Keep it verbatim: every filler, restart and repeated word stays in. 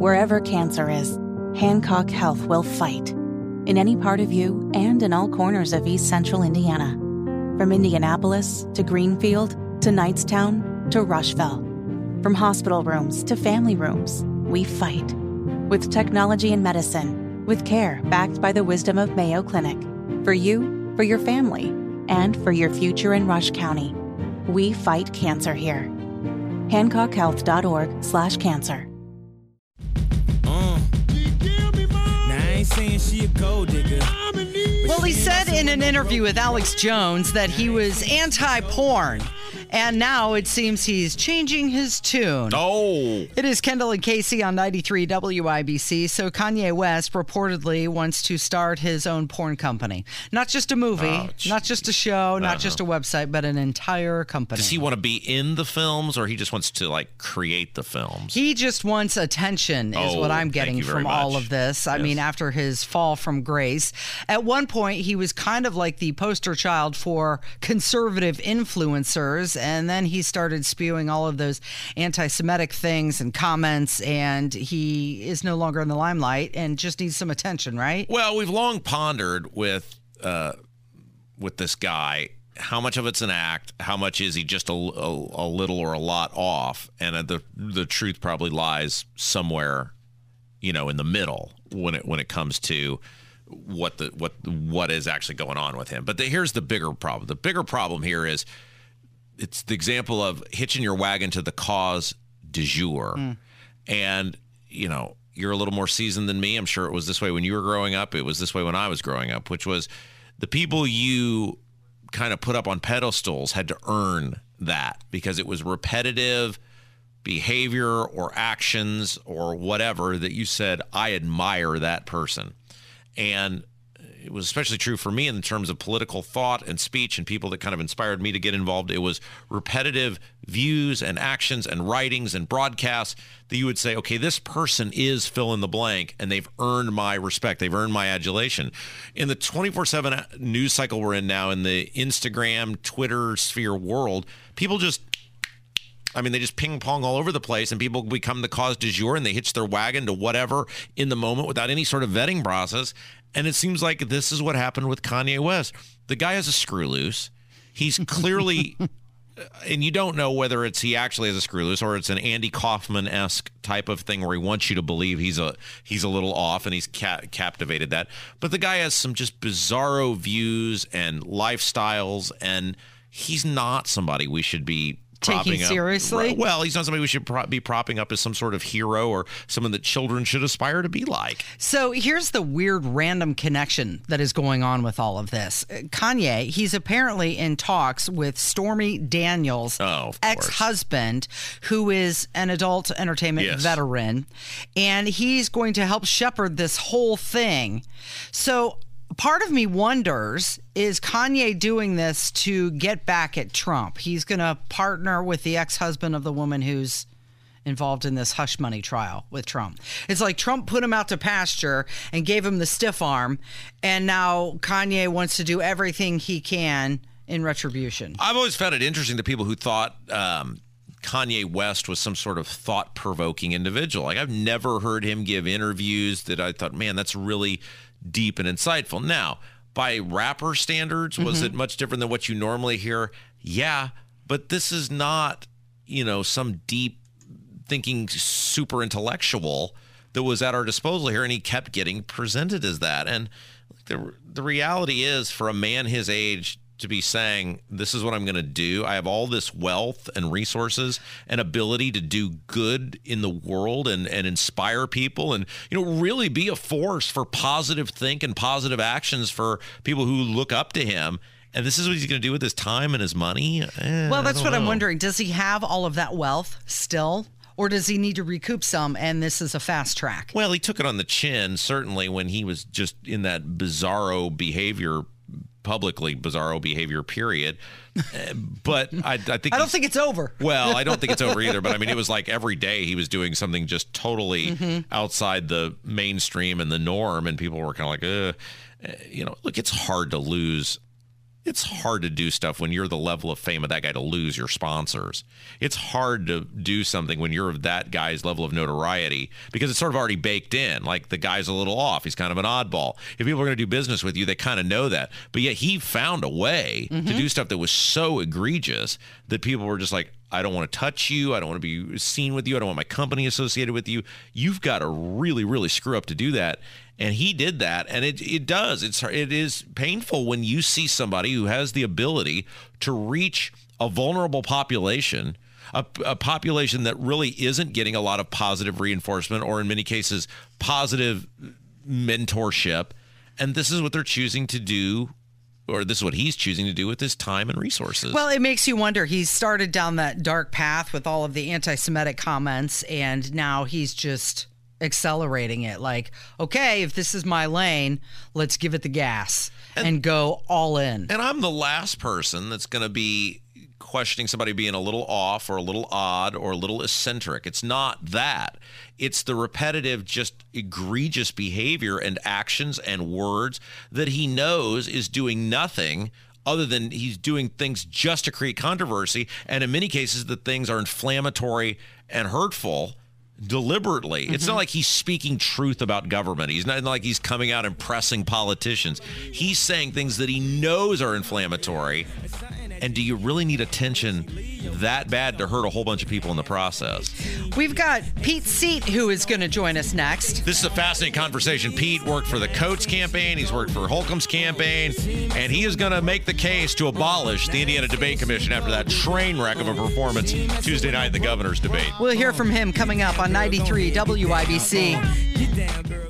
Wherever cancer is, Hancock Health will fight. In any part of you and in all corners of East Central Indiana. From Indianapolis to Greenfield to Knightstown to Rushville. From hospital rooms to family rooms, we fight. With technology and medicine, with care backed by the wisdom of Mayo Clinic. For you, for your family, and for your future in Rush County. We fight cancer here. Hancock Health dot org slash cancer. Uh, now I ain't saying she a gold digger. Well, he said in an interview with Alex Jones that he was anti-porn. And now it seems he's changing his tune. Oh. It is Kendall and Casey on ninety-three W I B C. So Kanye West reportedly wants to start his own porn company. Not just a movie, Oh, not just a show, not uh-huh. just a website, but an entire company. Does he want to be in the films, or he just wants to, like, create the films? He just wants attention is Oh, what I'm thank getting you very from all much. of this. I Yes. mean, after his fall from grace, at one point he was kind of like the poster child for conservative influencers, and then he started spewing all of those anti-Semitic things and comments, and he is no longer in the limelight and just needs some attention, right? Well, we've long pondered with uh, with this guy, how much of it's an act, how much is he just a, a, a little or a lot off, and uh, the the truth probably lies somewhere, you know, in the middle when it when it comes to what the what what is actually going on with him. But the, here's the bigger problem. The bigger problem here is it's the example of hitching your wagon to the cause du jour. Mm. And, you know, you're a little more seasoned than me. I'm sure it was this way when you were growing up. It was this way when I was growing up, which was the people you kind of put up on pedestals had to earn that because it was repetitive behavior or actions or whatever that you said, I admire that person. And it was especially true for me in terms of political thought and speech and people that kind of inspired me to get involved. It was repetitive views and actions and writings and broadcasts that you would say, okay, this person is fill in the blank and they've earned my respect. They've earned my adulation. In the twenty-four seven news cycle we're in now, in the Instagram, Twitter sphere world, people just I mean, they just ping pong all over the place and people become the cause du jour and they hitch their wagon to whatever in the moment without any sort of vetting process. And it seems like this is what happened with Kanye West. The guy has a screw loose. He's clearly, and you don't know whether it's he actually has a screw loose or it's an Andy Kaufman-esque type of thing where he wants you to believe he's a he's a little off and he's ca- captivated that. But the guy has some just bizarro views and lifestyles, and he's not somebody we should be taking up. seriously? Well, he's not somebody we should pro- be propping up as some sort of hero or someone that children should aspire to be like. So here's the weird random connection that is going on with all of this. Kanye, he's apparently in talks with Stormy Daniels' oh, ex-husband, who is an adult entertainment yes. veteran, and he's going to help shepherd this whole thing. So part of me wonders, is Kanye doing this to get back at Trump? He's going to partner with the ex-husband of the woman who's involved in this hush money trial with Trump. It's like Trump put him out to pasture and gave him the stiff arm, and now Kanye wants to do everything he can in retribution. I've always found it interesting to people who thought um, Kanye West was some sort of thought-provoking individual. Like, I've never heard him give interviews that I thought, man, that's really deep and insightful. Now, by rapper standards, was mm-hmm. it much different than what you normally hear? Yeah, but this is not, you know, some deep thinking super intellectual that was at our disposal here, and he kept getting presented as that. And the the reality is, for a man his age to be saying, this is what I'm going to do, I have all this wealth and resources and ability to do good in the world and, and inspire people and, you know, really be a force for positive think and positive actions for people who look up to him. And this is what he's going to do with his time and his money? Eh, well, that's what know. I'm wondering. Does he have all of that wealth still? Or does he need to recoup some, and this is a fast track? Well, he took it on the chin, certainly, when he was just in that bizarro behavior publicly bizarro behavior period. Uh, but I, I think I don't think it's over. Well, I don't think it's over either. But I mean, it was like every day he was doing something just totally mm-hmm. outside the mainstream and the norm. And people were kind of like, uh, you know, look, it's hard to lose it's hard to do stuff when you're the level of fame of that guy to lose your sponsors. It's hard to do something when you're of that guy's level of notoriety because it's sort of already baked in. Like the guy's a little off. He's kind of an oddball. If people are going to do business with you, they kind of know that. But yet he found a way mm-hmm. to do stuff that was so egregious that people were just like, I don't want to touch you. I don't want to be seen with you. I don't want my company associated with you. You've got to really, really screw up to do that. And he did that, and it it does. It's it is painful when you see somebody who has the ability to reach a vulnerable population, a, a population that really isn't getting a lot of positive reinforcement, or in many cases, positive mentorship. And this is what they're choosing to do, or this is what he's choosing to do with his time and resources. Well, it makes you wonder. He's started down that dark path with all of the anti-Semitic comments, and now he's just accelerating it. Like, okay, if this is my lane, let's give it the gas and, and go all in. And I'm the last person that's going to be questioning somebody being a little off or a little odd or a little eccentric. It's not that. It's the repetitive, just egregious behavior and actions and words that he knows is doing nothing other than he's doing things just to create controversy. And in many cases, the things are inflammatory and hurtful deliberately. Mm-hmm. It's not like he's speaking truth about government. He's not like he's coming out and pressing politicians. He's saying things that he knows are inflammatory. And do you really need attention that bad to hurt a whole bunch of people in the process? We've got Pete Seat, who is going to join us next. This is a fascinating conversation. Pete worked for the Coates campaign. He's worked for Holcomb's campaign. And he is going to make the case to abolish the Indiana Debate Commission after that train wreck of a performance Tuesday night in the governor's debate. We'll hear from him coming up on ninety-three W I B C. Get down, girl.